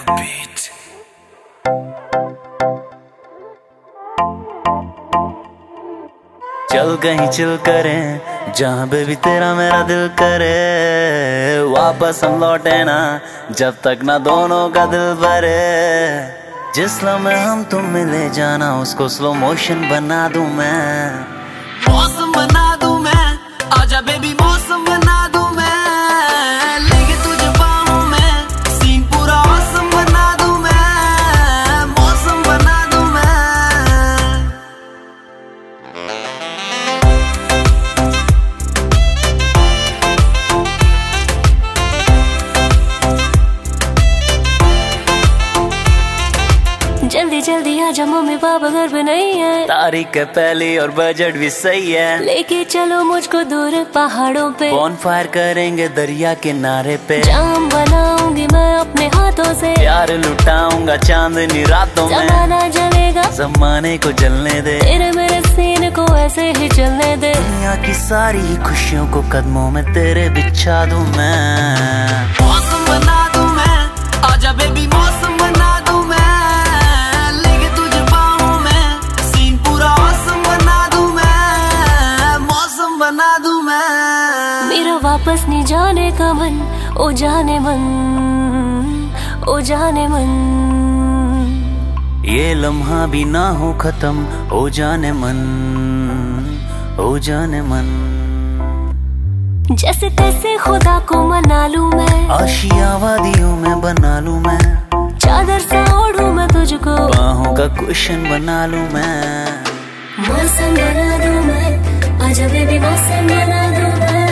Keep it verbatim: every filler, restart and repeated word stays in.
Beat. चल कहीं chill करें जहाँ बेबी तेरा मेरा दिल करे, वापस हम लौटे ना जब तक ना दोनों का दिल भरे। जिस लम्हे हम तुम मिले जाना उसको स्लो मोशन बना दूं मैं, मौसम बना दूं मैं, आजा बेबी मौसम बना दूं मैं, लेके तुझे बाहों में सीन पूरा मौसम बना दूं मैं, मौसम बना दूं मैं। जल्दी जल्दी आजा, मम्मी पापा घर पे नहीं है, तारीख है पहली और बजट भी सही है, लेके चलो मुझको दूर पहाड़ों पे, बॉनफायर करेंगे दरिया किनारे पे, जाम बनाऊंगी मैं अपने हाथों से, प्यार लुटाऊंगा चांदनी रातों में, जमाना जलेगा जमाने को जलने दे, तेरे मेरे सीने को ऐसे ही चलने दे, दुनिया की सारी खुशियों को कदमों में तेरे बिछा दूं मैं, मौसम बना दूं मैं, आजा बेबी मौसम बना दूं मैं, लेके तुझे बाहों में सीन पूरा मौसम बना दूं मैं, मौसम बना दूं मैं। मेरा वापस नहीं जाने का मन, ओ जाने मन, ओ जाने मन, ये लम्हा भी ना हो खत्म, हो जाने मन, हो जाने मन। जैसे तैसे खुदा को मना लूं मैं, आशिया वादियों में बना लूं मैं, चादर सा ओढ़ूं मैं तुझको, बाहों का कुशन बना लूं मैं, मौसम बना दूं मैं, आजा बेबी मौसम बना दूं मैं।